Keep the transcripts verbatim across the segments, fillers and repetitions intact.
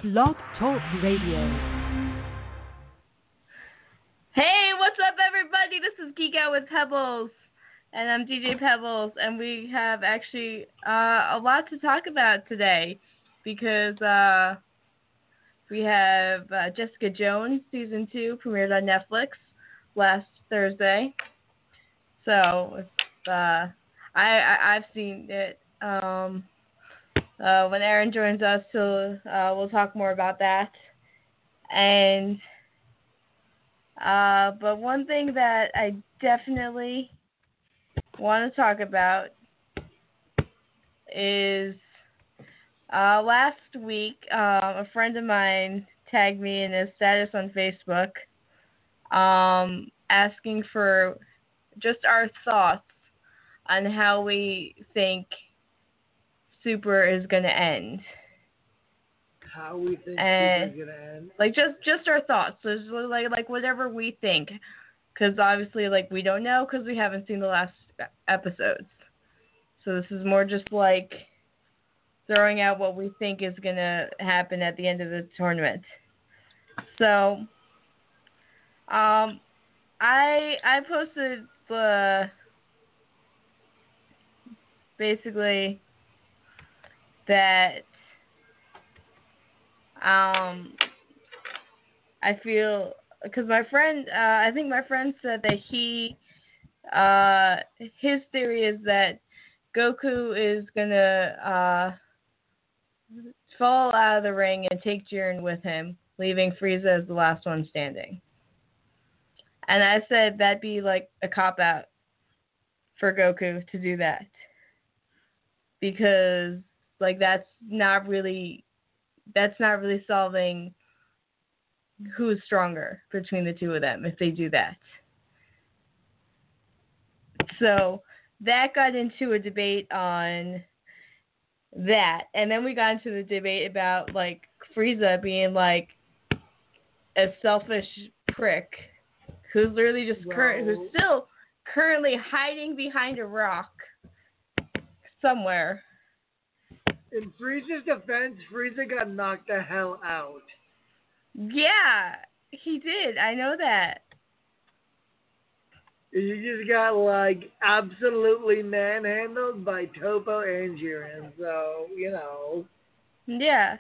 Blog Talk Radio. Hey, what's up, everybody? This is Geek Out with Pebbles, and I'm D J Pebbles, and we have actually uh, a lot to talk about today because uh, we have uh, Jessica Jones season two premiered on Netflix last Thursday. So uh, I, I I've seen it. Um, uh, when Aaron joins us, he'll, uh, we'll talk more about that. And uh, but one thing that I definitely want to talk about is uh, last week uh, a friend of mine tagged me in his status on Facebook, um, asking for just our thoughts on how we think Super is going to end. How we think and, Super is going to end? Like, just, just our thoughts. So just like, like, whatever we think. Because obviously, like, we don't know because we haven't seen the last episodes. So this is more just, like, throwing out what we think is going to happen at the end of the tournament. So, um, I I posted the, basically, that um I feel, because my friend, uh, I think my friend said that he, uh, his theory is that Goku is gonna uh fall out of the ring and take Jiren with him, leaving Frieza as the last one standing. And I said that'd be like a cop out for Goku to do that, because like that's not really that's not really solving who's stronger between the two of them if they do that. So that got into a debate on that, and then we got into the debate about like Frieza being like a selfish prick who's literally just current who's still currently hiding behind a rock somewhere. In Frieza's defense, Frieza got knocked the hell out. Yeah, he did. I know that. You just got, like, absolutely manhandled by Toppo and Jiren, so, you know. Yeah.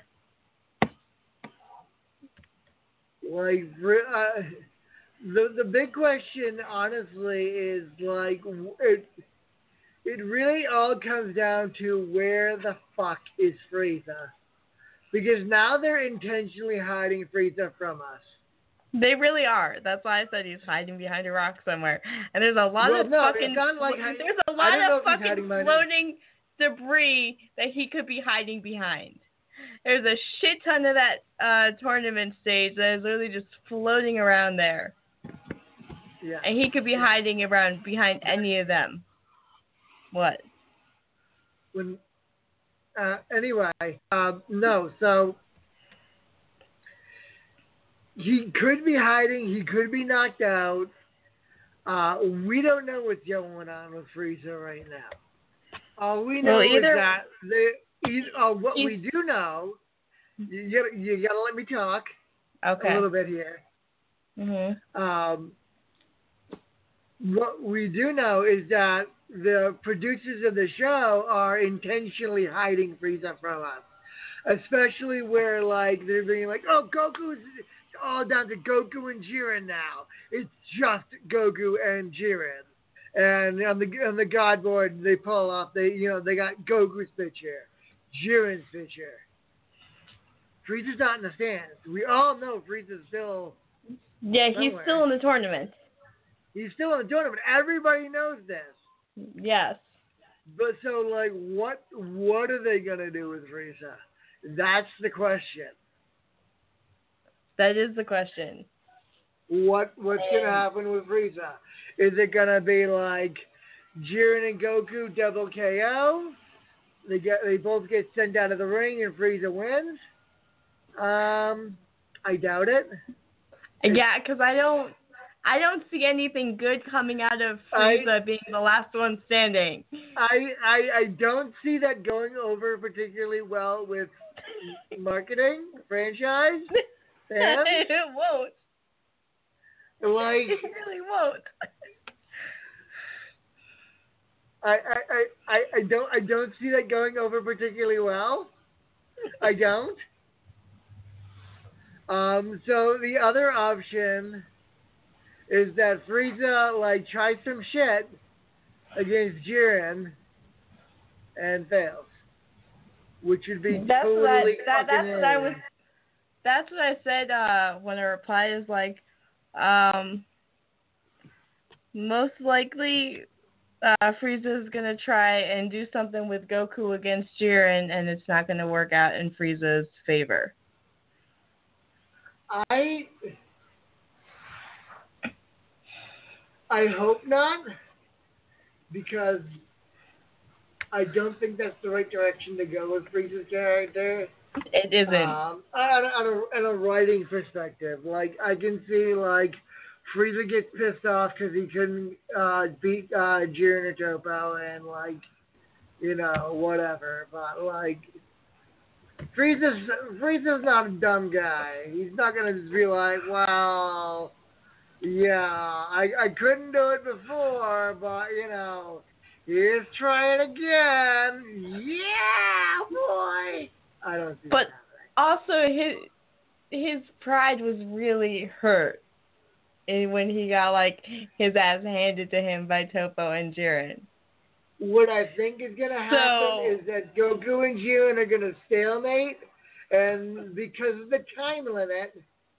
Like, uh, the, the big question, honestly, is, like, it, it really all comes down to where the fuck is Frieza. Because now they're intentionally hiding Frieza from us. They really are. That's why I said he's hiding behind a rock somewhere. And there's a lot well, of no, fucking like, there's a lot of fucking floating debris that he could be hiding behind. There's a shit ton of that uh, tournament stage that is literally just floating around there. Yeah. And he could be hiding around behind any of them. What? When, uh, anyway, um, no, so he could be hiding, he could be knocked out. Uh, we don't know what's going on with Frieza right now. All we know well, either, is that they, either, uh, what we do know, you gotta, you gotta let me talk okay. a little bit here. Mm-hmm. Um, what we do know is that the producers of the show are intentionally hiding Frieza from us. Especially where, like, they're being like, oh, Goku's all down to Goku and Jiren now. It's just Goku and Jiren. And on the on the God board, they pull off, they, you know, they got Goku's picture, Jiren's picture. Frieza's not in the stands. We all know Frieza's still Yeah, he's somewhere. still in the tournament. He's still in the tournament. Everybody knows this. Yes. But so, like, what what are they gonna do with Frieza? That's the question. That is the question. What what's gonna happen with Frieza? Is it gonna be like Jiren and Goku double K O? They get they both get sent out of the ring and Frieza wins. Um, I doubt it. Yeah, because I don't. I don't see anything good coming out of Frieza I, being the last one standing. I, I I don't see that going over particularly well with marketing, franchise, fans. It won't. Like, It really won't. I, I, I, I don't I don't see that going over particularly well. I don't. Um, so the other option is that Frieza like tries some shit against Jiren and fails, which would be That's totally what I, that, fucking that's what I in. was. That's what I said uh, when a reply is like, um, most likely uh, Frieza is gonna try and do something with Goku against Jiren, and it's not gonna work out in Frieza's favor. I I hope not, because I don't think that's the right direction to go with Frieza's character. It isn't. Um, on, a, on, a, on a writing perspective, like I can see like Frieza gets pissed off because he couldn't uh, beat uh, Jiren or Topo, and like you know whatever, but like Frieza's Frieza's not a dumb guy. He's not gonna just be like, well, yeah, I I couldn't do it before, but you know, here's try it again. Yeah, boy. I don't see But that. also, his his pride was really hurt and when he got like his ass handed to him by Topo and Jiren. What I think is gonna happen So, is that Goku and Jiren are gonna stalemate, and because of the time limit,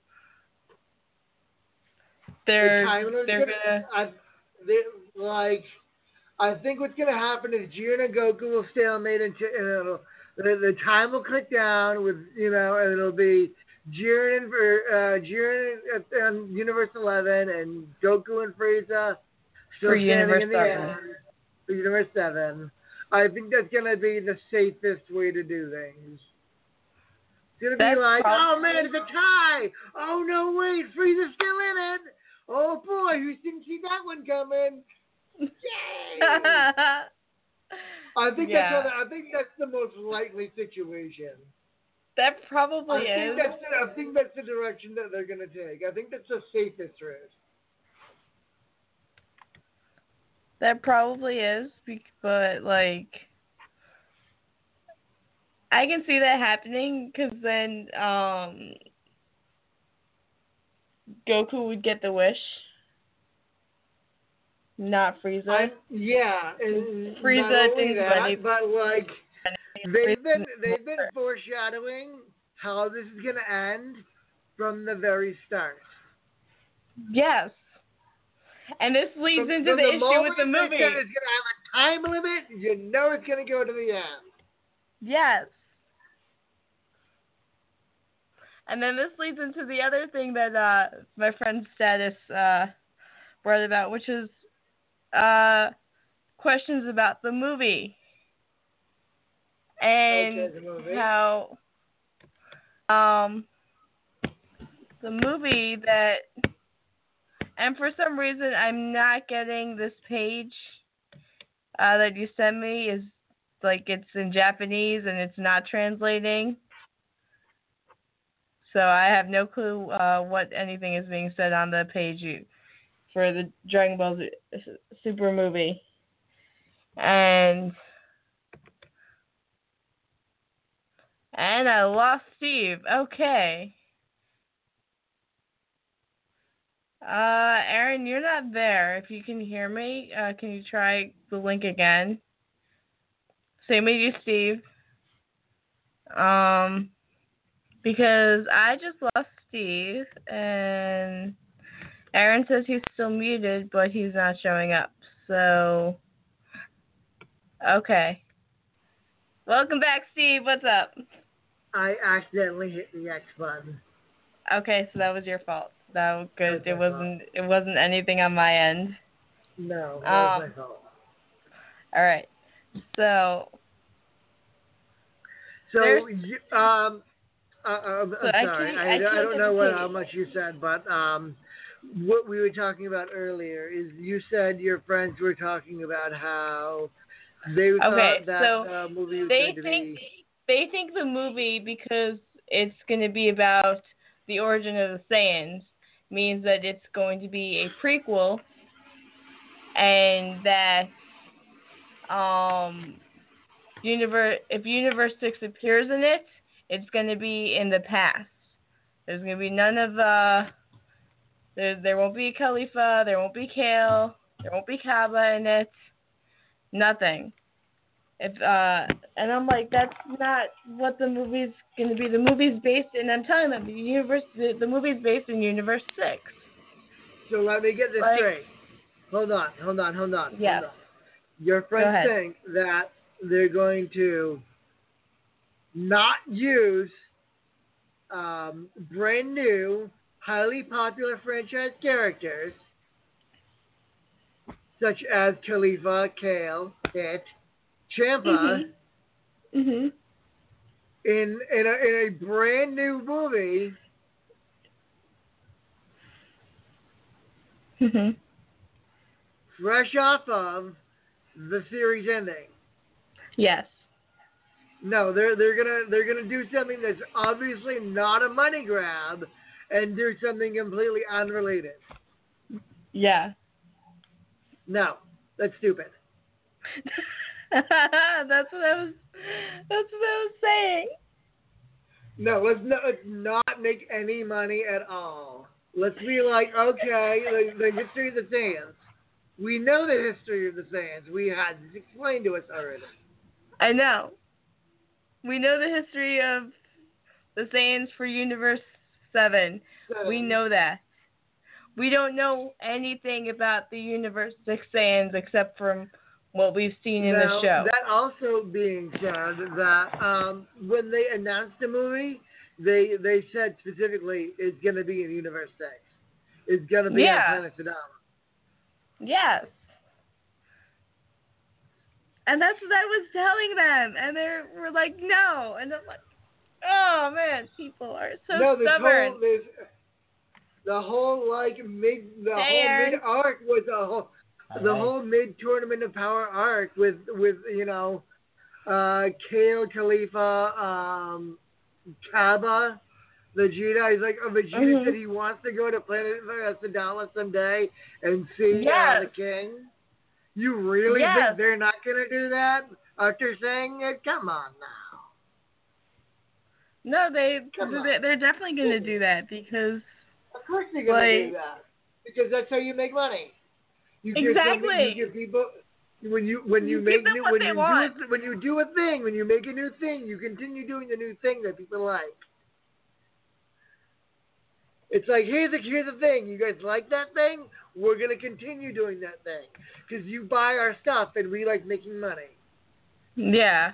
they're the time limit's they're gonna, gonna. I, they, like, I think what's gonna happen is Jiren and Goku will stalemate into, and it'll, the, the time will cut down with, you know, and it'll be Jiren and uh, Jiren and Universe eleven and Goku and Frieza still For standing Universe in the seven. end. For Universe seven. I think that's gonna be the safest way to do things. It's gonna That's be like, probably- oh man, it's a tie. Oh no, wait, Frieza's still in it. Oh boy, who didn't see that one coming? Yay! I think Yeah. that's what, I think that's the most likely situation. That I probably think is. that's the, I think that's the direction that they're gonna take. I think that's the safest route. That probably is, bec- but like, I can see that happening because then um, Goku would get the wish, not Frieza. I, yeah, and Frieza not only didn't that, let it- but like they've been they've been foreshadowing how this is gonna end from the very start. Yes, and this leads From, into from the, the issue moment with the they movie. said it's gonna have a time limit, you know it's gonna go to the end. Yes. And then this leads into the other thing that uh, my friend Status uh, brought about, which is uh, questions about the movie. And Okay, the movie. how um, the movie that, and for some reason I'm not getting this page uh, that you sent me, is like it's in Japanese and it's not translating. So I have no clue uh, what anything is being said on the page you, for the Dragon Ball Z Super movie. And and I lost Steve. Okay. Uh, Aaron, you're not there. If you can hear me, uh, can you try the link again? Same with you, Steve. Um, because I just lost Steve, and Aaron says he's still muted, but he's not showing up. So, okay. Welcome back, Steve. What's up? I accidentally hit the X button. Okay, so that was your fault. That was good. That It was my wasn't. It wasn't anything on my end. No, that was Um, my fault. All right. So. So, there's- you- um, uh, uh, I'm So I sorry, can't- I, I I, can't don't get know the what, page. how much you said, but um, what we were talking about earlier is you said your friends were talking about how they Okay, thought that so uh, movie was They going to think be. they think the movie, because it's going to be about the origin of the Saiyans, means that it's going to be a prequel, and that um, universe if Universe Six appears in it, it's going to be in the past. There's going to be none of uh, there. There won't be Khalifa. There won't be Kale. There won't be Kaba in it. Nothing. If uh, and I'm like, that's not what the movie's going to be. The movie's based, and I'm telling them, the universe, the, the movie's based in Universe Six. So let me get this like, straight. Hold on, hold on, hold on. Yeah. Hold on. Your friends think that they're going to not use um, brand new, highly popular franchise characters such as Khalifa, Kale, Hit, Champa, mm-hmm. Mm-hmm. in in a, in a brand new movie. Mm-hmm. Fresh off of the series ending. Yes. No, they're they're gonna they're gonna do something that's obviously not a money grab, and do something completely unrelated. Yeah. No, that's stupid. that's what I was. That's what I was saying. No, let's not, let's not make any money at all. Let's be like, okay, the, the history of the Saiyans. We know the history of the Saiyans. We had it explained to us already. I know. We know the history of the Saiyans for Universe Seven. So, we know that. We don't know anything about the Universe Six Saiyans except from what we've seen in now, the show. That also being said, that um, when they announced the movie, they they said specifically it's going to be in Universe Six. It's going to be yeah. on Planet Sadama. Yes. And that's what I was telling them, and they were like, no. And I'm like, oh, man, people are so no, this stubborn. Whole, this, the whole, like, mid, the hey, whole Aaron. mid-arc was a whole, Hi, the hi. whole mid-tournament of power arc with, with you know, uh, Kale, Khalifa, um, Kaba, Vegeta. He's like, oh, Vegeta mm-hmm. said he wants to go to Planet Sadama someday and see yes. uh, the king. You really yes. think they're not going to do that after saying it? Come on now. No, they, Come on. they're definitely going to do that because... Of course they're going to like, do that. Because that's how you make money. You exactly. Give you give people... When you when you, you make give them new, what when they you want. do when you do a thing, when you make a new thing, you continue doing the new thing that people like. It's like, here's the, here's the thing. You guys like that thing? We're going to continue doing that thing. Because you buy our stuff and we like making money. Yeah.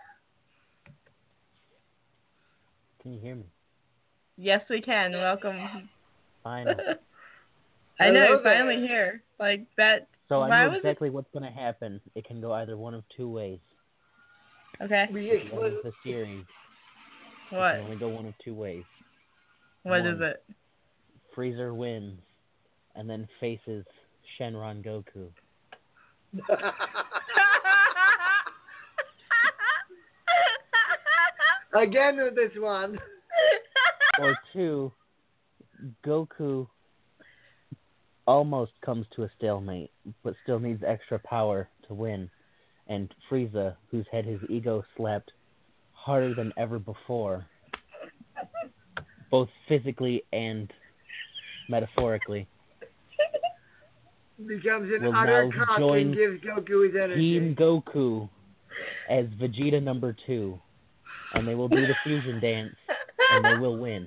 Can you hear me? Yes, we can. Welcome. Finally. I know, Hello finally there. here. Like, that... So why I know was exactly it? what's going to happen. It can go either one of two ways. Okay. We, At the end of the series, What? it can only go one of two ways. What one, is it? Freezer wins and then faces Shenron Goku. Again with this one. Or two, Goku almost comes to a stalemate, but still needs extra power to win. And Frieza, who's had his ego slapped harder than ever before, both physically and metaphorically, becomes an will utter now cock join and gives Goku his energy. Team Goku as Vegeta number two. And they will do the fusion dance, and they will win.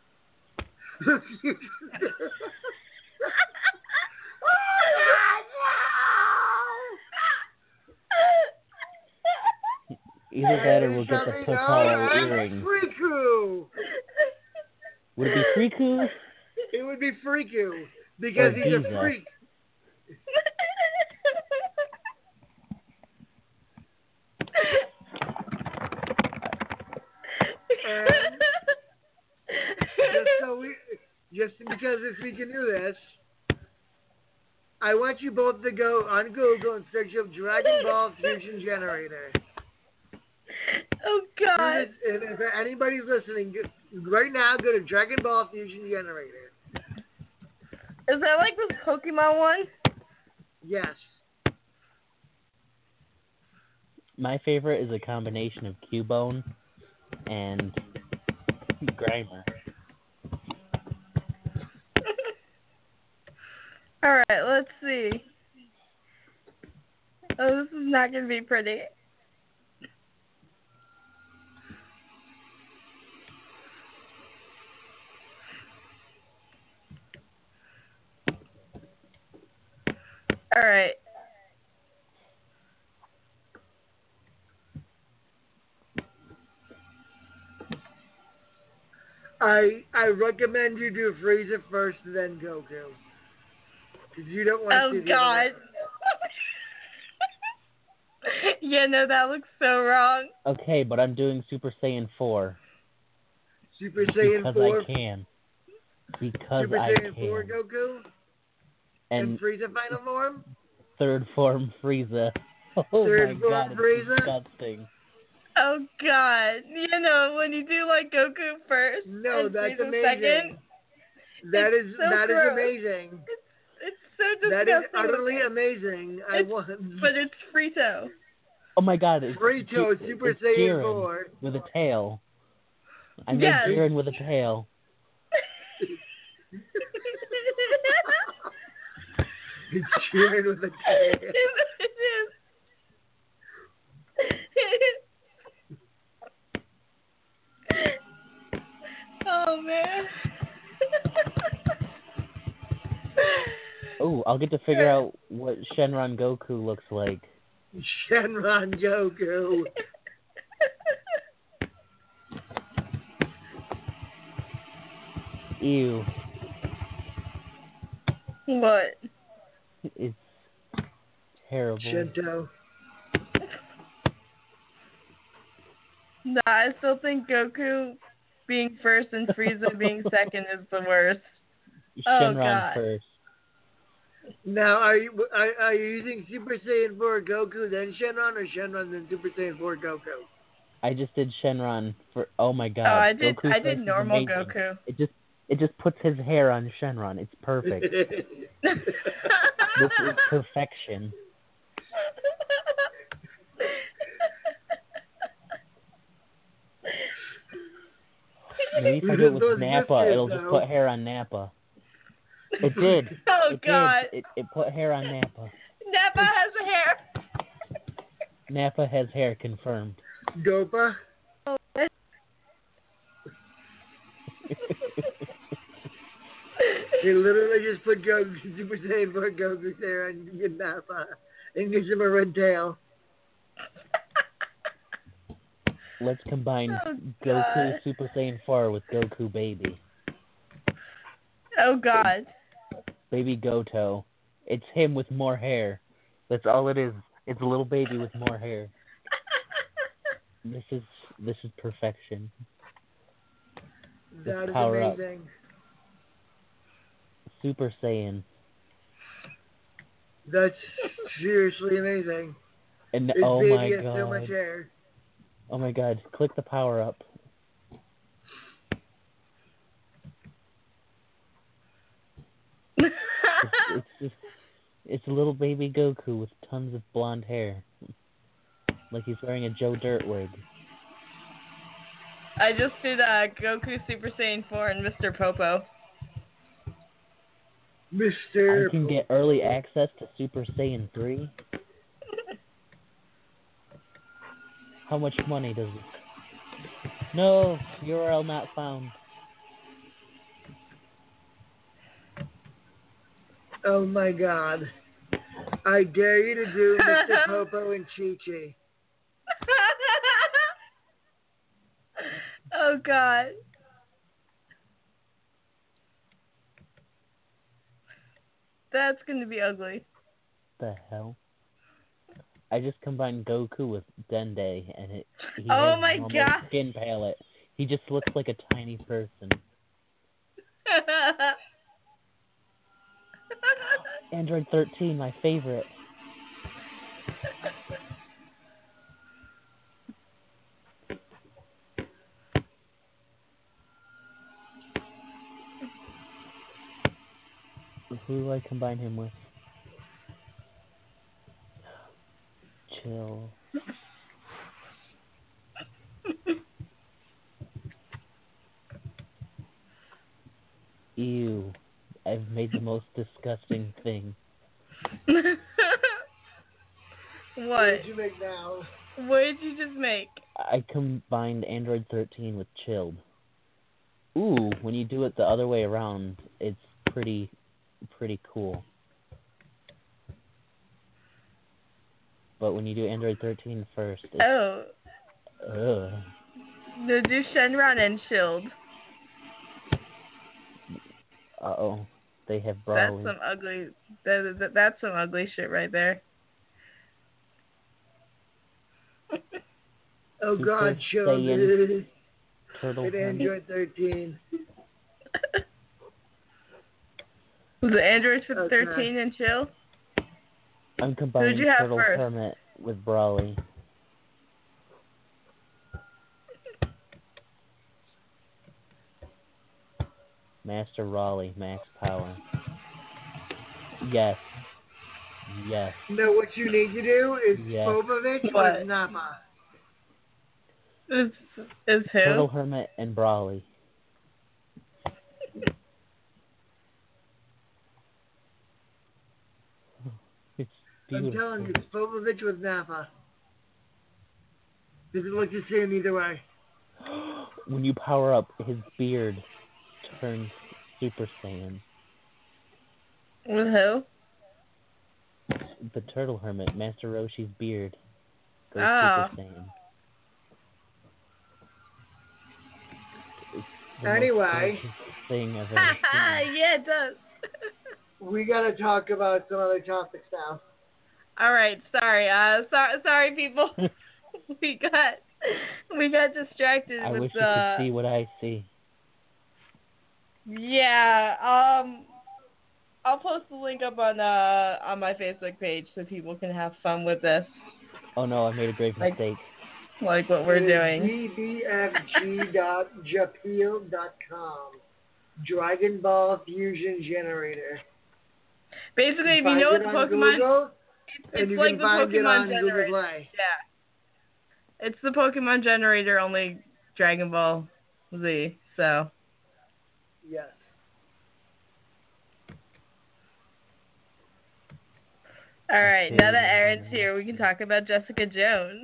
Either that or we'll get the Potara earring. Friku. Would it be Friku? It would be Friku because Or he's Giza. a freak. And just so we, just because if we can do this, I want you both to go on Google and search up Dragon Ball Fusion Generator. Oh God. If, if anybody's listening, right now go to Dragon Ball Fusion Generator. Is that like this Pokemon one? Yes. My favorite is a combination of Cubone and Grimer. Alright, let's see. Oh, this is not going to be pretty. Alright. I I recommend you do Frieza first, then Goku. Because you don't want Oh, to see the God. Yeah, no, that looks so wrong. Okay, but I'm doing Super Saiyan four. Super Saiyan because four. I can. Because Super I Saiyan can. four Goku? And, and Frieza final form? Third form Frieza. Oh Third my form god, it's Frieza? disgusting. Oh, God. You know, when you do, like, Goku first No, and that's Frieza amazing. second, That it's is so that gross. is amazing. It's, it's so disgusting. That is utterly looking. amazing. I It's- want. But it's Frito. Oh my god, it's, Frito Ji- Super it's Saiyan Jiren four. with a tail. I made Yes. Jiren with a tail. It's Jiren with a tail. It is. Oh, man. Oh, I'll get to figure out what Shenron Goku looks like. Shenron Goku. Ew. What? It's terrible. Shinto. Nah, I still think Goku being first and Frieza being second is the worst. Oh, Shenron God. first. Now, are you are, are you using Super Saiyan four Goku then Shenron, or Shenron then Super Saiyan four Goku? I just did Shenron for. Oh my god. Oh, I did. Goku I first did is normal amazing. Goku. It just it just puts his hair on Shenron. It's perfect. This is perfection. Maybe if I do it with Those Nappa, biscuits, it'll just though. put hair on Nappa. It did. Oh, it God. did. It, it put hair on Nappa. Nappa has hair. Nappa has hair confirmed. Dopa. Oh, They literally just put Goku, Super Saiyan four Goku's hair on Nappa and gives him a red tail. Let's combine Oh, Goku God. Super Saiyan four with Goku Baby. Oh, God. Baby Goto. It's him with more hair. That's all it is. It's a little baby with more hair. This is this is perfection. That is power up. amazing. Super Saiyan. That's seriously amazing. And This oh baby my has god. so much hair. Oh my god. Click the power up. It's, it's just it's a little baby Goku with tons of blonde hair. Like he's wearing a Joe Dirt wig. I just did uh, Goku Super Saiyan four and Mister Popo. Mister I can get early access to Super Saiyan three. How much money does it? No, U R L not found. Oh my god. I dare you to do Mister Popo and Chi-Chi. Oh, God. That's going to be ugly. The hell? I just combined Goku with Dende, and it. He Oh has my normal god. Skin palette. He just looks like a tiny person. Android thirteen, my favorite. Who do I combine him with? Chill. Ew. I've made the most disgusting thing. What? What did you make now? What did you just make? I combined Android thirteen with Chilled. Ooh, when you do it the other way around, it's pretty, pretty cool. But when you do Android thirteen first, it's... Oh. Ugh. No, do Shenron and Shield. Uh-oh. They have That's Brawly. some ugly... That, that, that's some ugly shit right there. Oh Super God, show Saiyan this. Turtle With Hermit. Android thirteen. Was it Android for Okay. thirteen and Chill? I'm combining you have Turtle first? Hermit with Brawly. Master Raleigh, max power. Yes. Yes. No, what you need to do is Yes. Popovich What? with Nappa. Is is who? Turtle Hermit and Brawly. It's I'm beautiful. telling you, it's Popovich with Nappa. This is what you're seeing either way. When you power up, his beard turns Super Saiyan. With who? The Turtle Hermit, Master Roshi's beard goes Oh. Super Saiyan. It's the most Anyway. gorgeous thing I've ever seen. Yeah, it does. We gotta talk about some other topics now. All right, sorry. Uh, so- sorry, people. we got we got distracted I with wish the. you could see what I see. Yeah. Um. I'll post the link up on uh on my Facebook page so people can have fun with this, Oh no, I made a grave Like- mistake. like what we're doing. D B F G dot japeel dot com. Dragon Ball Fusion Generator. Basically, if you Find know it what the on Pokemon, Google, it's, and it's you like can the find it Pokemon on Google generator. Play. Yeah. It's the Pokemon generator, only Dragon Ball Z. So. Yes. All right, Okay. now that Aaron's here, we can talk about Jessica Jones.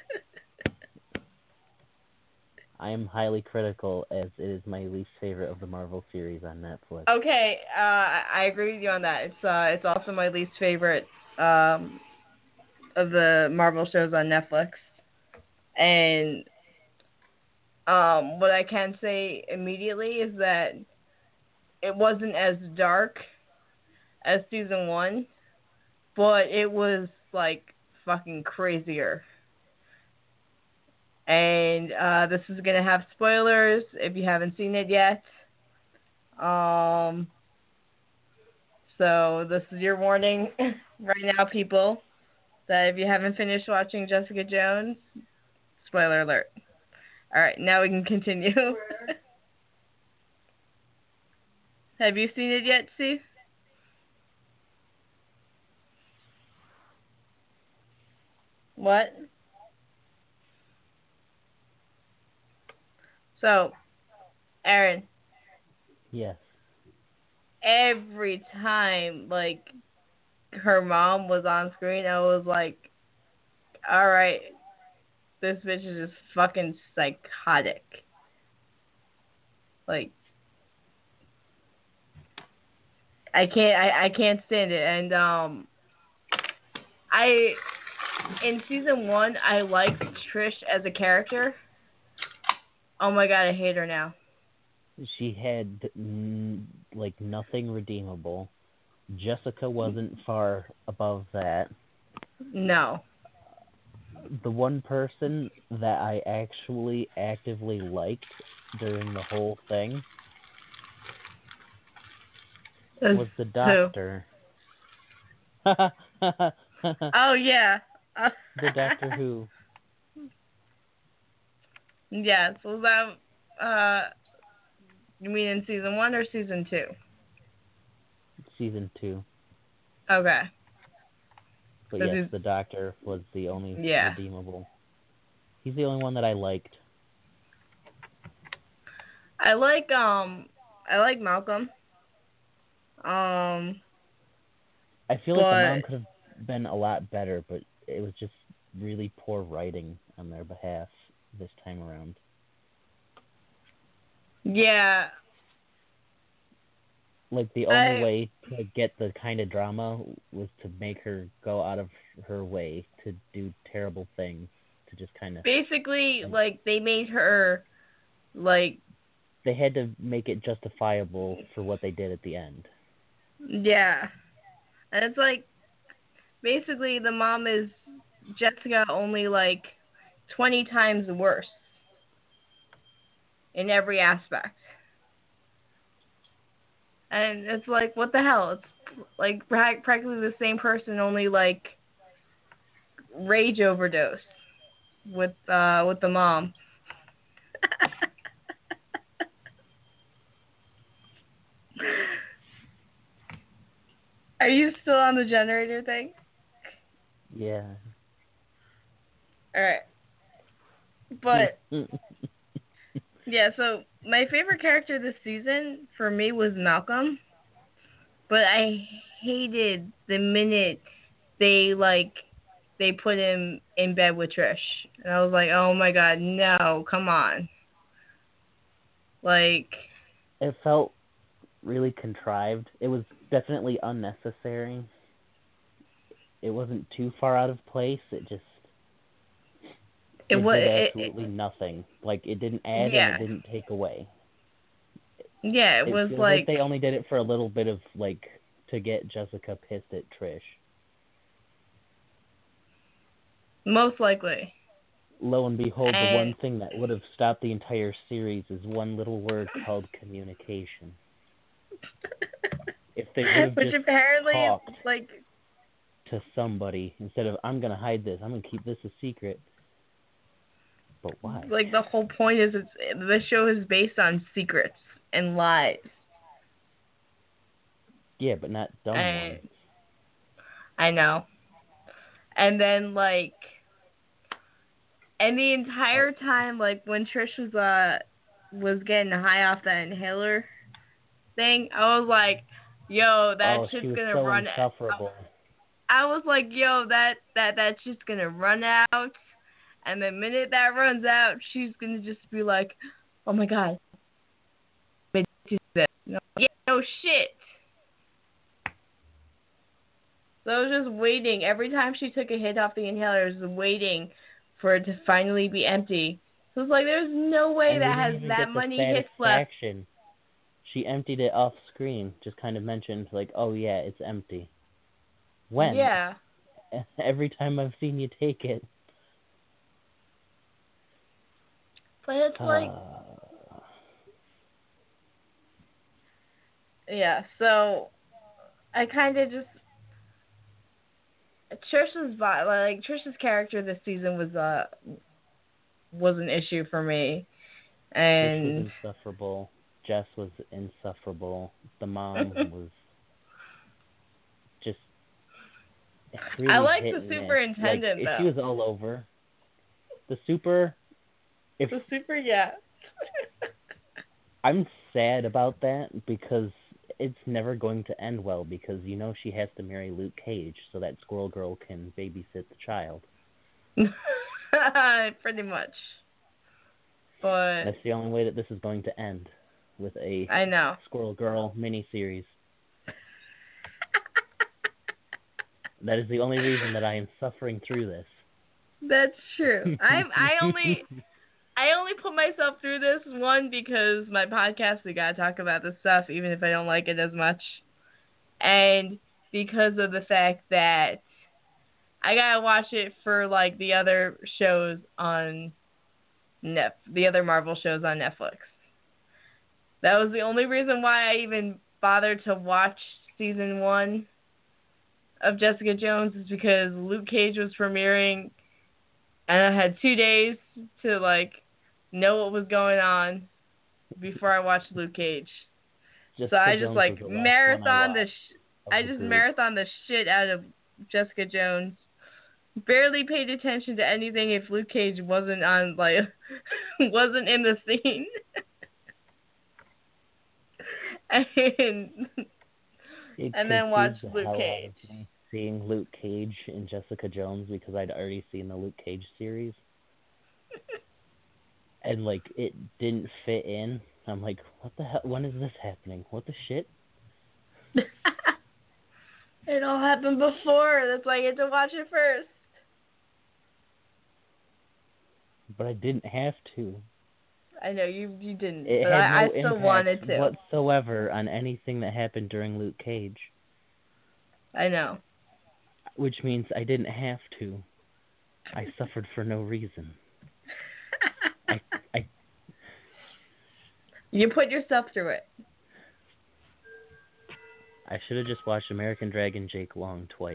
I am highly critical as it is my least favorite of the Marvel series on Netflix. Okay, uh, I I agree with you on that. It's uh, it's also my least favorite um, of the Marvel shows on Netflix. And um, what I can say immediately is that it wasn't as dark as season one, but it was like fucking crazier. And uh, this is gonna have spoilers if you haven't seen it yet. Um, so this is your warning right now, people, that if you haven't finished watching Jessica Jones, spoiler alert. All right, now we can continue. Have you seen it yet, Steve? What? So, Aaron, Yes. every time, like, her mom was on screen, I was like, alright, this bitch is just fucking psychotic. Like, I can't, I, I can't stand it. And, um, I, in season one, I liked Trish as a character. Oh my god, I hate her now. She had mm, like nothing redeemable. Jessica wasn't far above that. No. The one person that I actually actively liked during the whole thing was the Doctor. Oh, yeah. Uh, The Doctor Who. Yes. Was that, uh, you mean in season one or season two? season two. Okay. But Does yes, he- the Doctor was the only Yeah. redeemable. He's the only one that I liked. I like um I like Malcolm. Um I feel like the But- mom could have been a lot better, but it was just really poor writing on their behalf this time around. yeah, Like, the only I- way to get the kind of drama was to make her go out of her way to do terrible things, to just kind of... basically like they made her like They had to make it justifiable for what they did at the end. yeah. And it's like basically the mom is Jessica only like twenty times worse in every aspect. And it's like, what the hell? It's like pra- practically the same person, only like rage overdose with uh with the mom. Are you still on the generator thing? Yeah. All right. But yeah, so my favorite character this season for me was Malcolm. But I hated the minute they like they put him in bed with Trish. And I was like, "Oh my god, no, come on." Like It felt really contrived. It was definitely unnecessary. It wasn't too far out of place. It just it it was did it, absolutely nothing. Like, it didn't add Yeah. and it didn't take away. yeah, it, It was feels like, they only did it for a little bit of, like, to get Jessica pissed at Trish. most likely. Lo and behold, the And- one thing that would have stopped the entire series is one little word called communication. If they would have Which just apparently talked like to somebody instead of, I'm going to hide this, I'm going to keep this a secret. But why? like the whole point is it's the show is based on secrets and lies. Yeah, but not dumb And- ones. I know. And then like and the entire time like when Trish was uh was getting high off that inhaler thing, I was like, yo, that oh, shit's she was gonna so run insufferable. I was like, yo, that that that shit's gonna run out, and the minute that runs out, she's gonna just be like, oh my god. But she's dead. No, yeah, no shit. So I was just waiting. Every time she took a hit off the inhaler, I was waiting for it to finally be empty. So it's like, there's no way And we that didn't has even that get the many hits left. satisfaction. She emptied it off screen, just kind of mentioned, like, oh yeah, it's empty. When? Yeah. Every time I've seen you take it. But it's like, Uh, yeah, so I kind of just Trish's vi- like Trish's character this season was uh was an issue for me, Trish and was insufferable. Jess was insufferable. The mom was just really I like hit the and miss. superintendent, like, though. If she was all over. The super. If the super yeah. I'm sad about that because it's never going to end well because you know she has to marry Luke Cage so that Squirrel Girl can babysit the child. Pretty much. But That's the only way that this is going to end, with a I know. Squirrel Girl miniseries. That is the only reason that I am suffering through this. That's true. I'm I only I only put myself through this one because my podcast we gotta talk about this stuff even if I don't like it as much. And because of the fact that I gotta watch it for like the other shows on Net the other Marvel shows on Netflix. That was the only reason why I even bothered to watch season one of Jessica Jones is because Luke Cage was premiering and I had two days to like know what was going on before I watched Luke Cage. Jessica so I just Jones like was the last one I marathon the watched. sh- I just marathoned the shit out of Jessica Jones. Barely paid attention to anything if Luke Cage wasn't on, like, wasn't in the scene. and It and then watched confused the Luke hell out Cage. of me seeing Luke Cage and Jessica Jones because I'd already seen the Luke Cage series. And, like, it didn't fit in. I'm like, what the hell? When is this happening? What the shit? It all happened before. That's why you had to watch it first. But I didn't have to. I know, you you didn't. It but had I, no I still impact wanted to. whatsoever on anything that happened during Luke Cage. I know. Which means I didn't have to. I suffered for no reason. I, I, you put yourself through it. I should have just watched American Dragon Jake Long twice.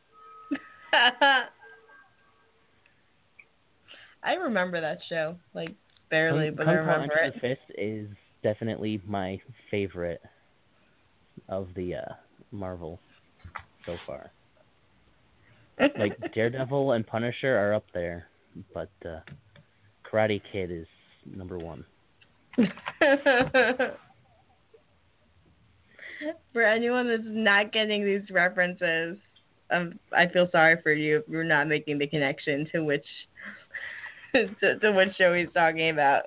I remember that show, like, barely, Kung, but Kung I Fu remember Under it. the Fist is definitely my favorite of the uh, Marvel so far. Like, Daredevil and Punisher are up there, but uh, Karate Kid is number one. For anyone that's not getting these references, um, I feel sorry for you if you're not making the connection to which to, to which show he's talking about.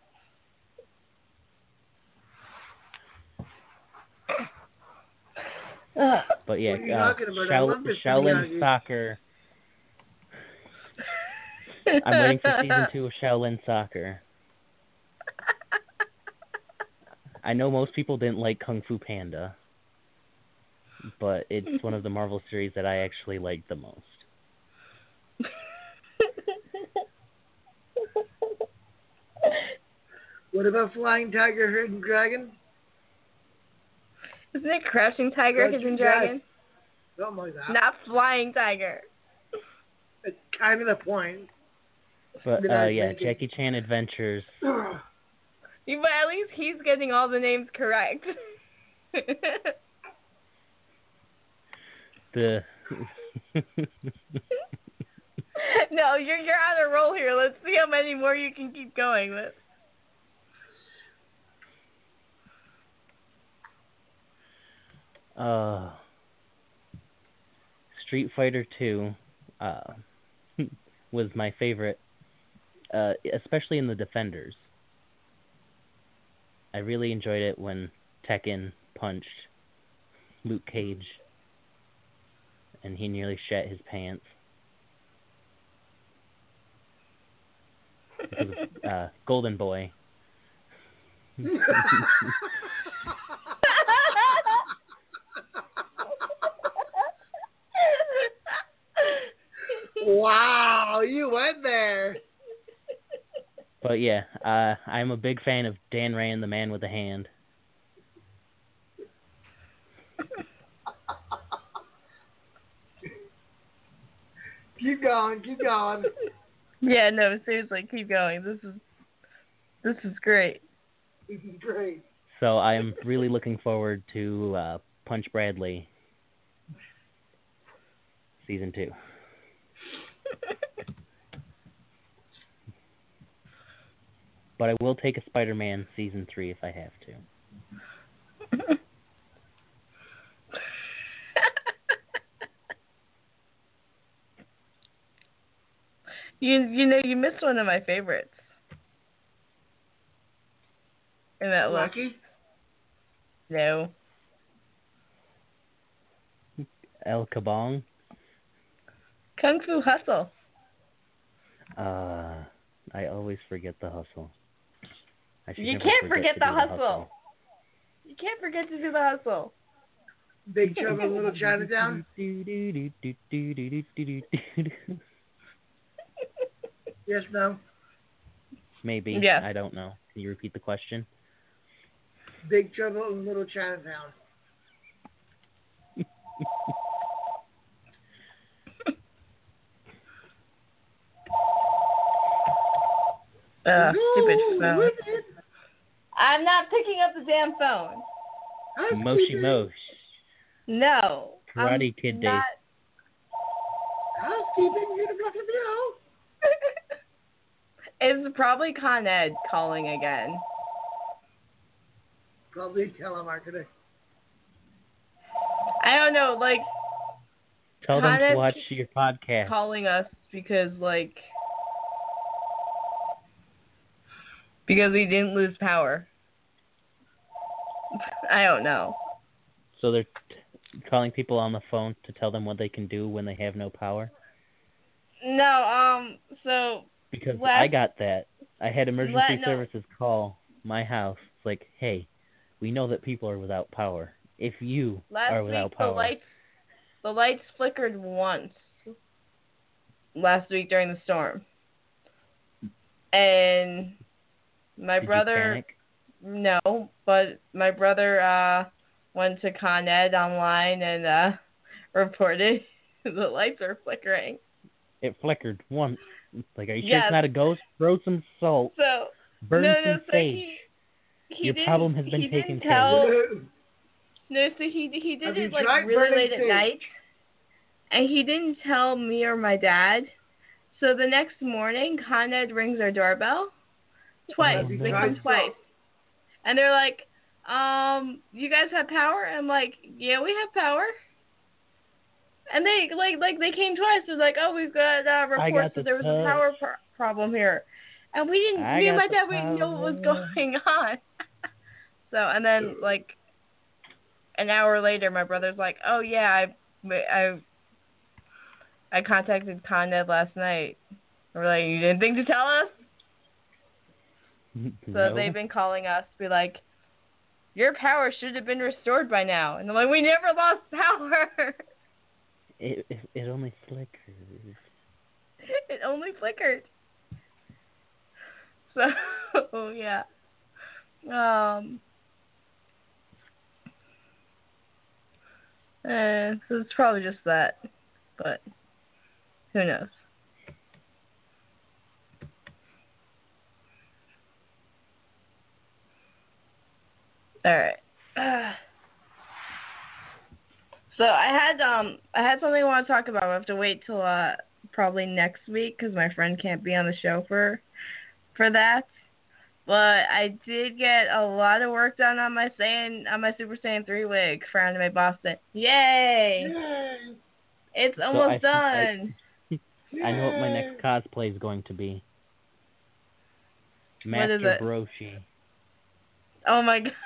But yeah, uh, about? Shaolin, Shaolin Soccer. I'm waiting for season two of Shaolin Soccer. I know most people didn't like Kung Fu Panda, but it's one of the Marvel series that I actually like the most. What about Flying Tiger, Hidden Dragon? Isn't it Crouching Tiger, Crouching Hidden Dragon. Dragon? Something like that. Not Flying Tiger. It's kind of the point. But uh, yeah, Jackie Chan Adventures. Yeah, but at least he's getting all the names correct. the No, you're you're on a roll here. Let's see how many more you can keep going with. Uh, Street Fighter two uh, was my favorite, uh, especially in the Defenders. I really enjoyed it when Tekken punched Luke Cage and he nearly shat his pants. Because of, uh, Golden Boy. Wow, you went there. But yeah, uh, I'm a big fan of Dan Rand, the man with the hand. Keep going, keep going. Yeah, no, seriously, keep going. This is this is great. This is great. So I am really looking forward to uh, Punch Bradley season two. But I will take a Spider-Man season three if I have to. you you know you missed one of my favorites in that list. Lucky? No. El Kabong. Kung Fu Hustle. Uh, I always forget the hustle. I should You never can't forget, to the do hustle. the hustle. You can't forget to do the hustle. Big Trouble in Little Chinatown? Yes, no? Maybe. Yeah. I don't know. Can you repeat the question? Big Trouble in Little Chinatown. Uh, No, stupid phone. with it. I'm not picking up the damn phone. That's Moshi stupid. Mosh. No. Karate I'm Kid not... days. Housekeeping, you don't know. It's probably Con Ed calling again. Probably telemarketing. I don't know, like... Tell them Con to Ed's watch your podcast. calling us because, like... Because we didn't lose power. I don't know. So they're t- calling people on the phone to tell them what they can do when they have no power? No, um, so... Because last, I got that. I had emergency let, no. services call my house. It's like, hey, we know that people are without power. If you last are without week, power... The lights, the lights flickered once. Last week during the storm. And my Did brother... you panic? No, but my brother uh, went to Con Ed online and uh, reported the lights are flickering. It flickered once. Like, are you sure Yes. it's not a ghost? Throw some salt. So Burn no, some no, so sage. he, he Your didn't, problem has been he taken didn't care tell, of. No, so he he did Have it you like tried really burning late at sage? night, and he didn't tell me or my dad. So the next morning, Con Ed rings our doorbell twice. Oh, They no. come twice, and they're like, "Um, you guys have power?" I'm like, "Yeah, we have power." And they like like they came twice. They're like, "Oh, we've got uh, reports got that there was a the power pro- problem here," and we didn't. I me and got my the dad we didn't know what was going on. So and then like an hour later, my brother's like, "Oh yeah, I I I contacted Con Ed last night." We're like, "You didn't think to tell us?" So No. they've been calling us, be like, "Your power should have been restored by now," and I'm like, "We never lost power." It, it, it only flickers. It only flickered. So, oh yeah. Um. Eh, so it's probably just that, but who knows? All right. Uh, so I had um I had something I want to talk about. I have to wait till uh probably next week because my friend can't be on the show for for that. But I did get a lot of work done on my Saiyan on my Super Saiyan three wig for Anime Boston. Yay! Yay! It's So almost I, done. I, I know what my next cosplay is going to be. What is Master it? Broshi. Oh my god.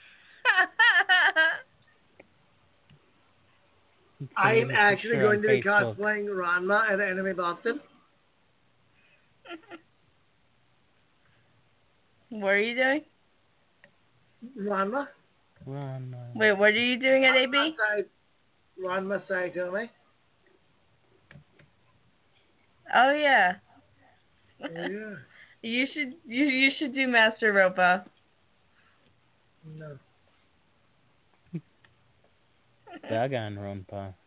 I am Same actually picture going on to be Facebook. cosplaying Ranma at Anime Boston. What are you doing? Ranma? Run, uh, Wait, what are you doing at A B? Ranma Saitome. Oh yeah. Oh, yeah. You should you you should do Master Ropa. No. Danganronpa.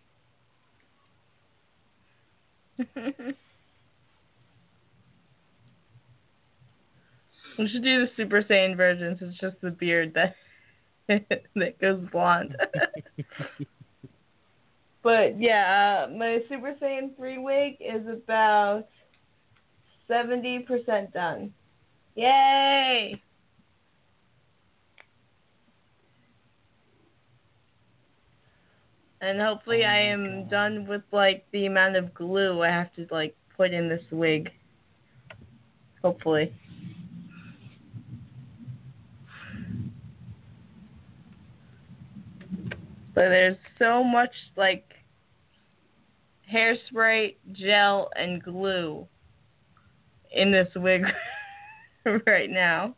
We should do the Super Saiyan version, so it's just the beard that that goes blonde. But yeah, uh, my Super Saiyan three wig is about seventy percent done. Yay! And hopefully Oh I my am God. done with like the amount of glue I have to like put in this wig. Hopefully. But there's so much like hairspray, gel, and glue in this wig right now.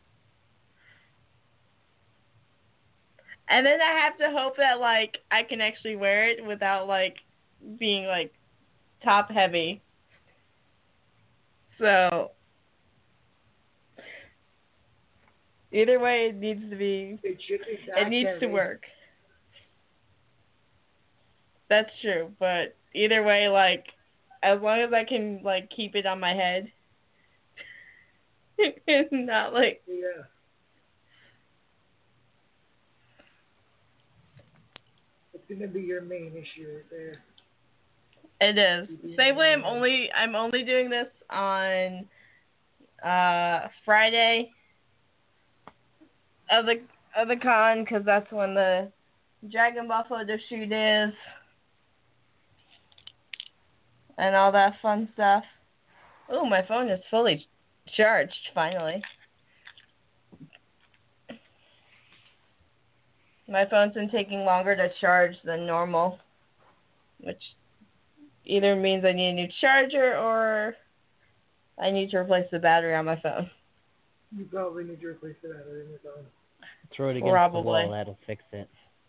And then I have to hope that like I can actually wear it without like being like top heavy. So either way, it needs to be. It should be It needs to work. That's true, but either way, like as long as I can like keep it on my head, and not like. Yeah. It's gonna be your main issue right there. It is. Same way I'm only I'm only doing this on uh, Friday of the of the con because that's when the Dragon Ball photo shoot is and all that fun stuff. Oh, my phone is fully charged finally. My phone's been taking longer to charge than normal, which either means I need a new charger or I need to replace the battery on my phone. You probably need to replace the battery in your phone. Throw it against Probably. the wall. That'll fix it.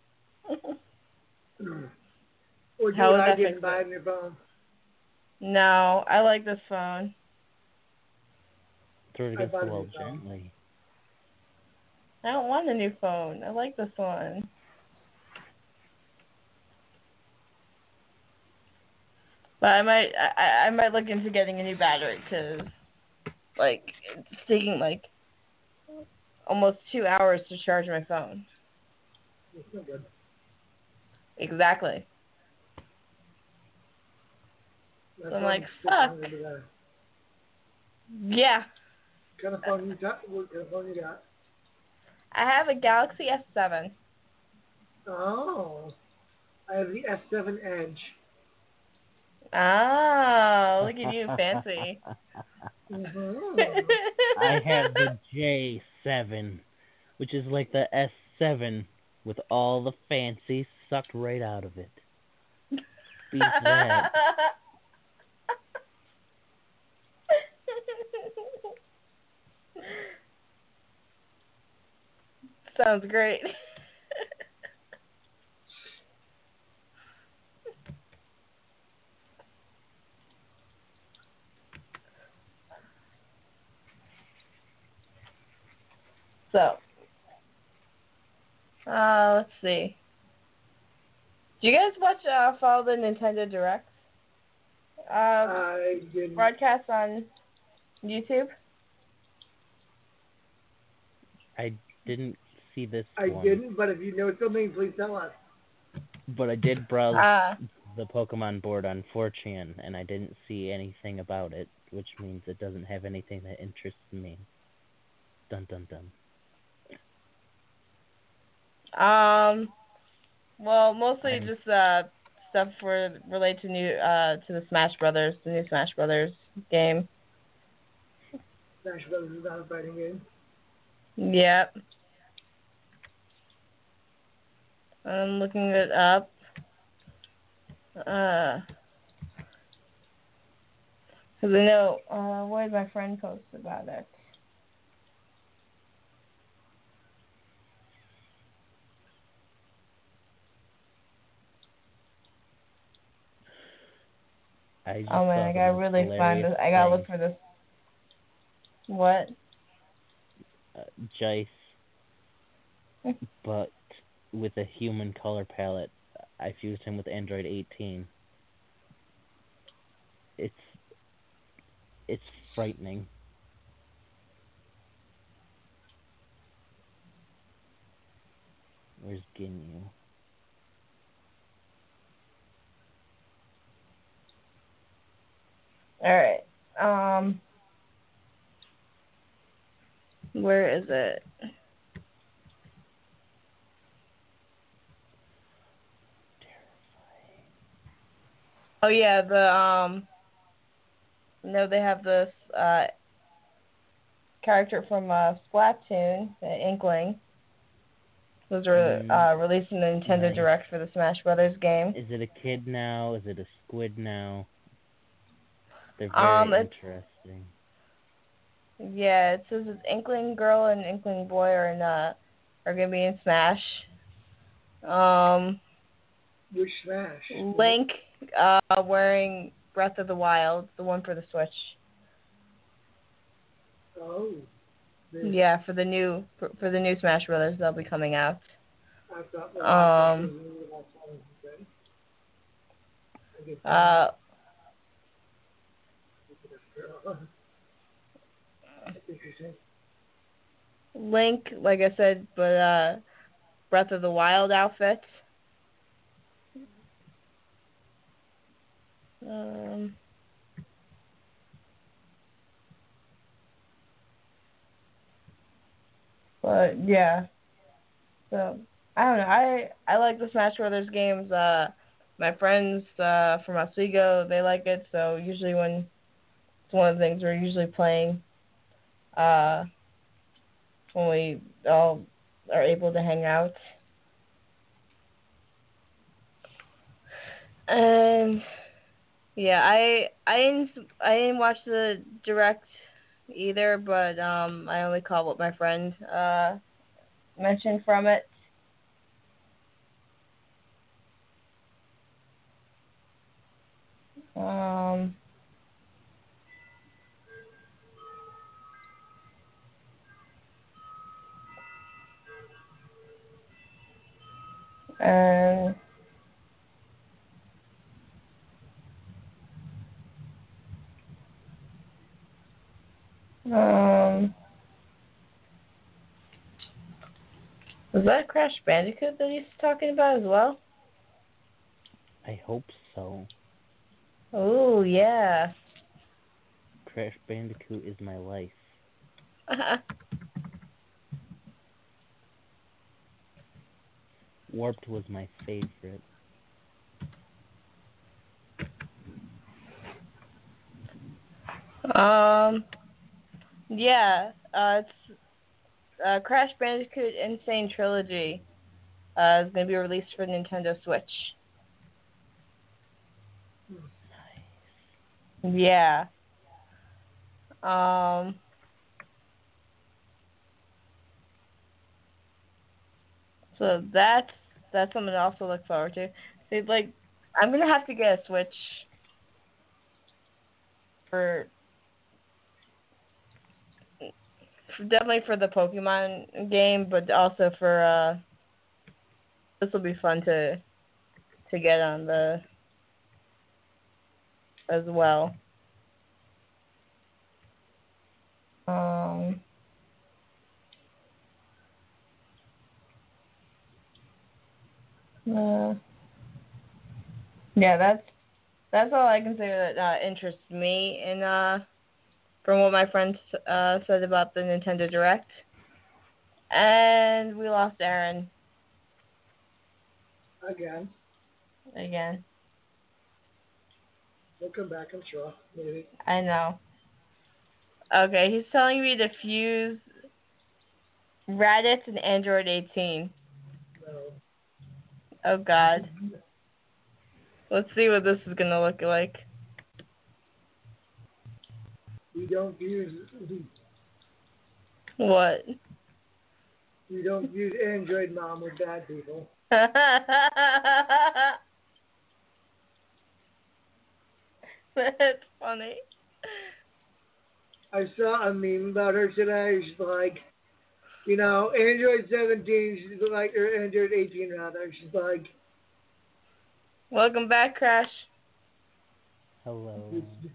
Or do How what would I that did fix and buy it? a new phone. No, I like this phone. Throw it I against bought the a wall new phone. gently. I don't want a new phone. I like this one. But I might, I, I might look into getting a new battery because, like, it's taking like almost two hours to charge my phone. It's no good. Exactly. My So I'm phone like, is fuck. six hundred today. Yeah. What kind of phone you got? What kind of phone you got? I have a Galaxy S seven. Oh, I have the S seven Edge. Oh, look at you, fancy. Mm-hmm. I have the J seven, which is like the S seven with all the fancy sucked right out of it. Beat that. Sounds great. So, uh, let's see. Do you guys watch, uh, follow the Nintendo Direct? Uh, I didn't. broadcast on YouTube? I didn't see this I one, didn't, but if you know something, please tell us. but I did browse Uh, the Pokemon board on four chan, and I didn't see anything about it, which means it doesn't have anything that interests me. Dun dun dun. um, well, mostly I'm- just, uh, stuff for, related to new, uh, to the Smash Brothers, the new Smash Brothers game. Smash Brothers is not a fighting game. Yep. I'm looking it up. Uh, because I know, uh, what did my friend post about it? I just Oh man, saw I the gotta most really find hilarious this. I gotta thing. look for this. What? Uh, Jice, but with a human color palette. I fused him with Android eighteen. It's it's frightening. Where's Ginyu? Alright. Um. Where is it? Oh yeah, the um. No, they have this uh character from uh, Splatoon, the Inkling. Those were Mm, uh, released in the Nintendo nice. Direct for the Smash Brothers game. Is it a kid now? Is it a squid now? They're Um, very it's- interesting. Yeah, it says it's Inkling Girl and Inkling Boy are in uh are gonna be in Smash. Um, Which Smash? Link uh wearing Breath of the Wild, the one for the Switch. Oh. This, Yeah, for the new for, for the new Smash Brothers, they'll be coming out. I thought that Um, was okay. I guess Uh, That's interesting. Link, like I said, but uh, Breath of the Wild outfit. Um. But yeah. So I don't know. I I like the Smash Brothers games. Uh, my friends uh, from Oswego, they like it. So usually when it's one of the things we're usually playing, uh, when we all are able to hang out. And yeah, I I didn't I didn't watch the direct either, but um, I only caught what my friend uh mentioned from it. Um. And um, was that Crash Bandicoot that he's talking about as well? I hope so. Oh yeah. Crash Bandicoot is my life. Warped was my favorite. um. Yeah. Uh, it's uh, Crash Bandicoot Insane Trilogy. Uh, is gonna be released for Nintendo Switch. Yeah. Um. So that's that's something to also look forward to. So like, I'm gonna have to get a Switch for, for definitely for the Pokemon game, but also for uh, this will be fun to to get on the as well. Um. Uh, yeah, that's that's all I can say that uh, interests me in uh from what my friends uh said about the Nintendo Direct. And we lost Aaron Again. again. We'll come back, I'm sure. Maybe. I know. Okay, he's telling me to fuse Raditz and Android eighteen. No. Oh God. Let's see what this is gonna look like. We don't use What? we don't use Android Mom with bad people. That's funny. I saw a meme about her today. She's like, you know, Android seventeen, she's like, or Android eighteen rather. She's like, Welcome back, Crash. Hello.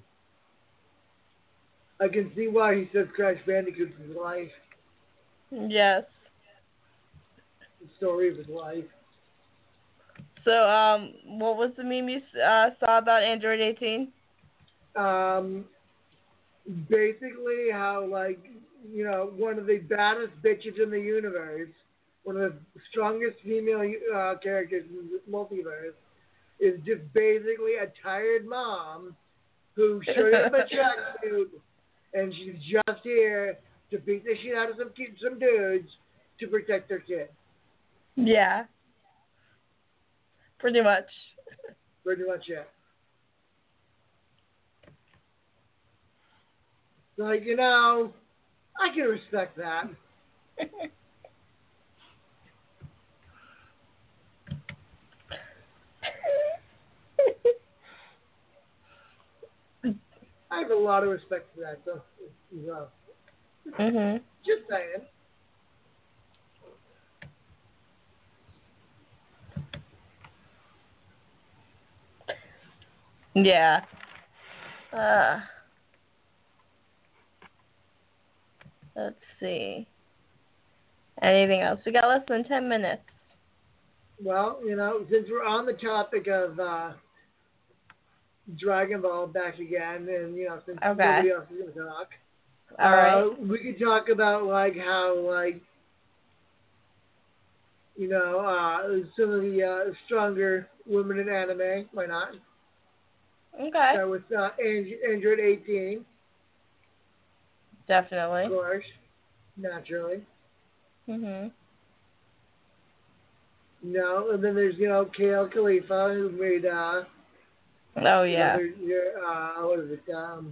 I can see why he says Crash Bandicoot's his life, Yes. the story of his life. So, um, what was the meme you uh, saw about Android eighteen? Um, basically how, like, you know, one of the baddest bitches in the universe, one of the strongest female uh, characters in the multiverse, is just basically a tired mom who showed up a tracksuit and she's just here to beat the shit out of some kids, some dudes to protect her kid. Yeah. Pretty much. Pretty much it. Like, you know, I can respect that. I have a lot of respect for that, so, so Mhm. just saying. Yeah. Uh, let's see. Anything else? We got less than ten minutes. Well, you know, since we're on the topic of uh, Dragon Ball back again, and you know, since Okay. nobody else is gonna talk, All right. uh, we could talk about like how like you know uh, some of the uh, stronger women in anime. Why not? Okay. Start with uh, And- Android eighteen, Definitely. of course, naturally. Mhm. No, and then there's you know K L Khalifa who made uh, Oh yeah. another, uh, what is it? Um,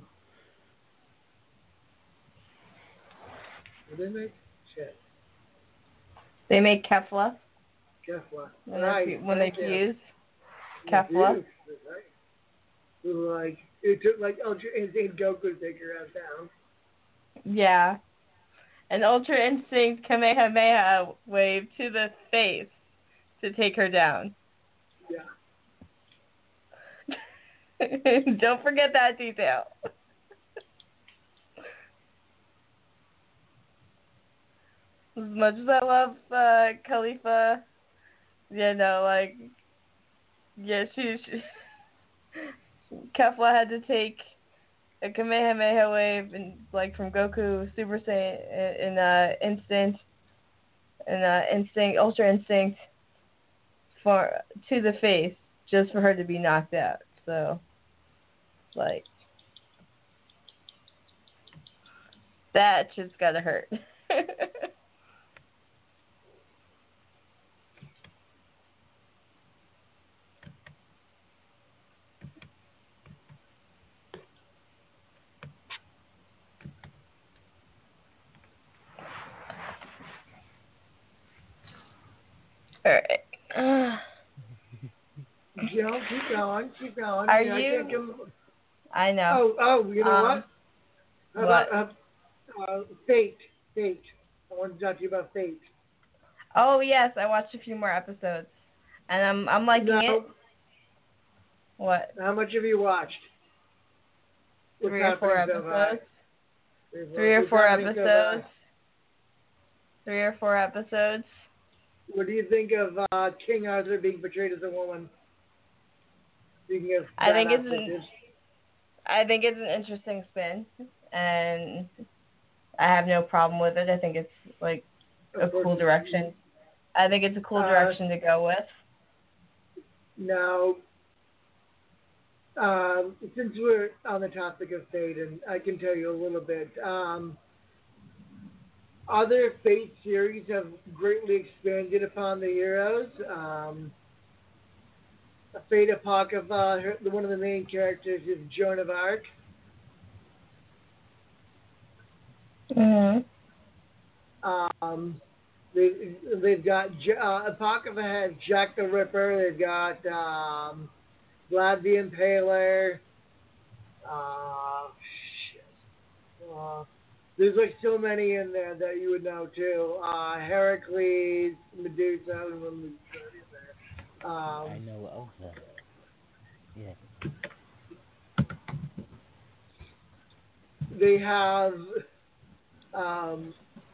what did they make? Shit. They make Kefla Kefla. when Right. they when they thank you. fuse. Kefla. Dude, that's right. So, like, it took like Ultra Instinct Goku to take her out down. Yeah. An Ultra Instinct Kamehameha wave to the face to take her down. Yeah. Don't forget that detail. As much as I love uh, Khalifa, you know, like, yeah, she, she Kefla had to take a Kamehameha wave and like from Goku Super Saiyan in uh, Instinct, in uh, Instinct, Ultra Instinct, for to the face just for her to be knocked out. So, like, that just gotta hurt. All right. Uh, You know, keep going, keep going. Are you? Know, I, can't you- come... I know. Oh, oh, you know Um, what? How what? about uh, uh, Fate? Fate. I want to talk to you about Fate. Oh yes, I watched a few more episodes, and I'm I'm liking now, it. What? How much have you watched? What's Three or four happening so far? episodes. Three, Three or what's four happening so far? episodes. Three or four episodes. What do you think of uh, King Arthur being portrayed as a woman? Speaking of I think badass it's an, bitches. I think it's an interesting spin, and I have no problem with it. I think it's like a Of course cool you- direction. I think it's a cool Uh, direction to go with. Now, um, since we're on the topic of Fate, and I can tell you a little bit, um, other Fate series have greatly expanded upon the heroes. Um, Fate Apocrypha, her, one of the main characters is Joan of Arc. Mhm. Um, they, they've got, uh, Apocrypha has Jack the Ripper, they've got um, Vlad the Impaler. Uh, shit. Uh, there's like so many in there that you would know too. Uh, Heracles, Medusa, I don't remember there. Um, I know of them. Yeah. they have um,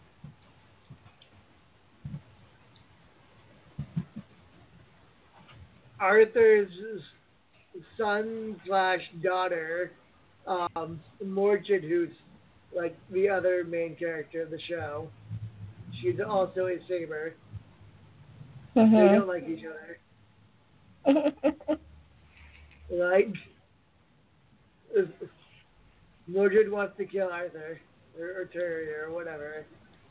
Arthur's son slash daughter, um, Mordred, who's like the other main character of the show. She's also a saber. They Mhm. don't like each other. Like, Mordred wants to kill Arthur or, or Terry or whatever.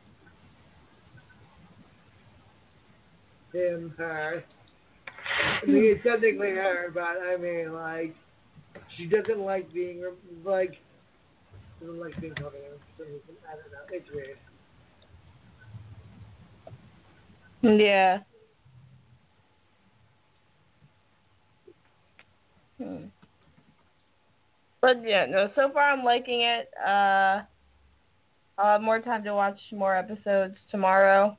Him, her. I mean, it's technically her, but I mean, like, she doesn't like being like doesn't like being called a for some reason. I don't know. It's weird. Yeah. Hmm. But yeah, no. So far, I'm liking it. Uh, I'll have more time to watch more episodes tomorrow.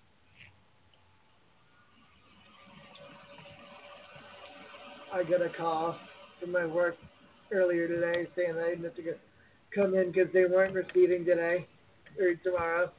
I got a call from my work earlier today saying that I didn't have to go, come in because they weren't receiving today or tomorrow.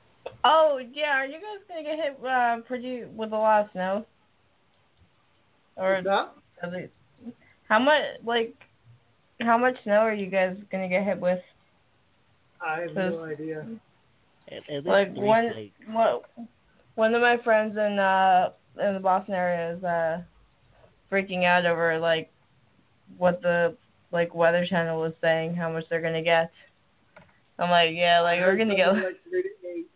Oh yeah, are you guys gonna get hit uh, pretty with a lot of snow? Or What's up? at least, how much like how much snow are you guys gonna get hit with? I have no idea. At, at least Like three one, flakes. one, one of my friends in uh in the Boston area is uh freaking out over like what the like Weather Channel was saying how much they're gonna get. I'm like, yeah, like I we're heard gonna get. something like three to eight.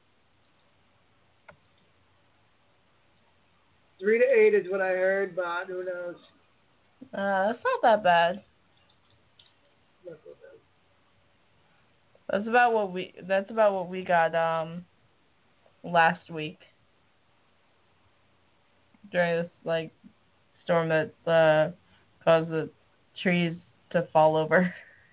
Three to eight is what I heard, but who knows? Uh, that's not that bad. Not so bad. That's about what we. That's about what we got um last week during this like storm that uh caused the trees to fall over.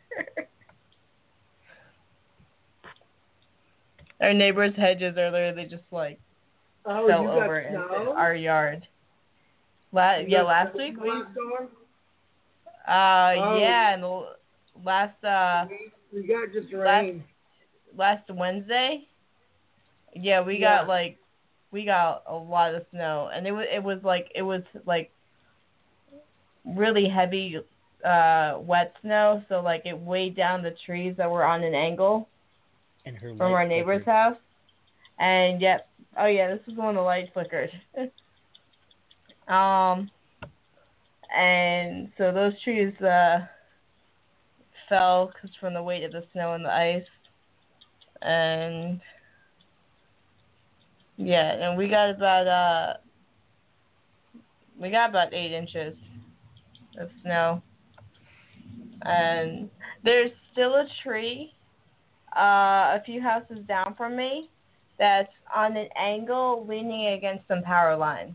Our neighbor's hedges are literally just like Oh, fell you got over into snow? our yard. La- You yeah, got last snow week in we. the last storm? Uh, Oh. yeah, and the last uh We, we got just last rain. last Wednesday. Yeah, we Yeah. got like we got a lot of snow, and it was it was like it was like really heavy uh wet snow, so like it weighed down the trees that were on an angle And her from light our neighbor's flickered. house. And yep, oh yeah, this is when the light flickered. um, and so those trees uh fell 'cause from the weight of the snow and the ice, and yeah, and we got about uh we got about eight inches of snow, and there's still a tree uh a few houses down from me that's on an angle leaning against some power lines.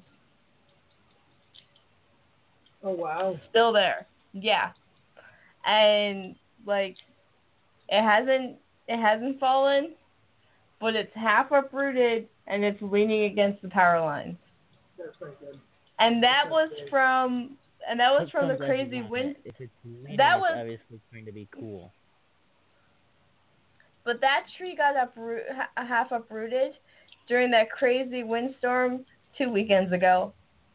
Oh, wow. Still there. Yeah. And like it hasn't it hasn't fallen, but it's half uprooted and it's leaning against the power lines. That's pretty good. And that That's was great. from and that was Put from the some crazy veggies on wind. it. If it's leaning, That it's was- obviously going to be cool. But that tree got uproot, ha- half uprooted during that crazy windstorm two weekends ago.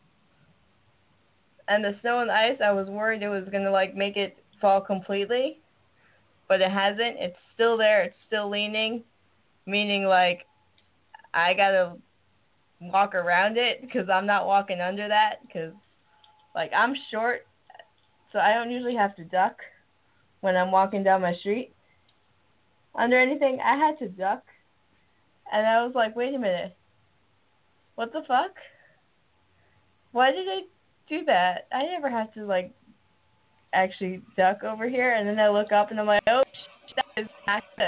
And the snow and ice, I was worried it was gonna like make it fall completely, but it hasn't. It's still there. It's still leaning, meaning like I gotta walk around it because I'm not walking under that because like I'm short, so I don't usually have to duck when I'm walking down my street under anything. I had to duck, and I was like, wait a minute, what the fuck? Why did I do that? I never have to like actually duck over here. And then I look up and I'm like, oh, that is not good.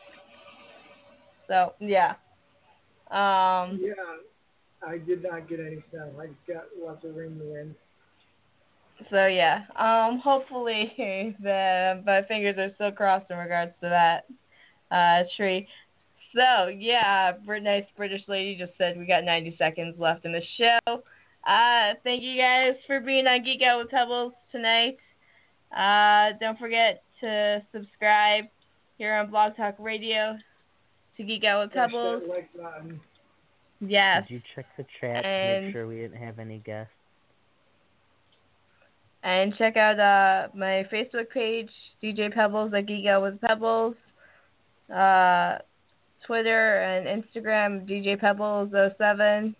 So yeah. Um. Yeah, I did not get any snow. I just got lots of rain and wind. So yeah. Um. Hopefully the my fingers are still crossed in regards to that uh tree. So yeah, Brit nice British lady just said we got ninety seconds left in the show. Uh, thank you guys for being on Geek Out with Pebbles tonight. Uh, don't forget to subscribe here on Blog Talk Radio to Geek Out with Push Pebbles. that like button. Yes. Did you check the chat to And- make sure we didn't have any guests? And check out uh, my Facebook page, D J Pebbles at Geek Out with Pebbles. Uh, Twitter and Instagram, D J Pebbles oh seven.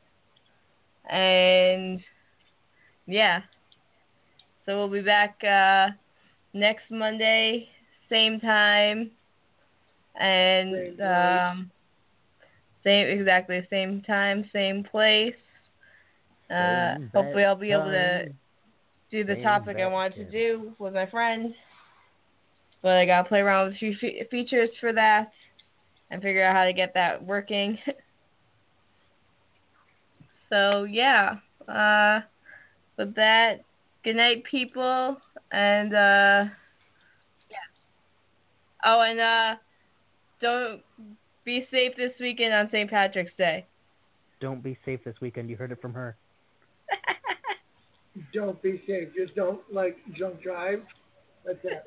And yeah, so we'll be back uh, next Monday, same time, and Same place. um, same exactly same time, same place. Uh, Same hopefully, I'll be able to time. do the Same topic I bat wanted to time. do with my friend, but I gotta play around with a few fe- features for that and figure out how to get that working. So yeah, uh, with that, good night, people, and uh, yeah. Oh, and uh, don't be safe this weekend on Saint Patrick's Day. Don't be safe this weekend. You heard it from her. Don't be safe. Just don't, like, drunk drive. That's it.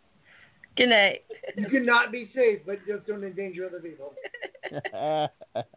Good night. You cannot be safe, but just don't endanger other people.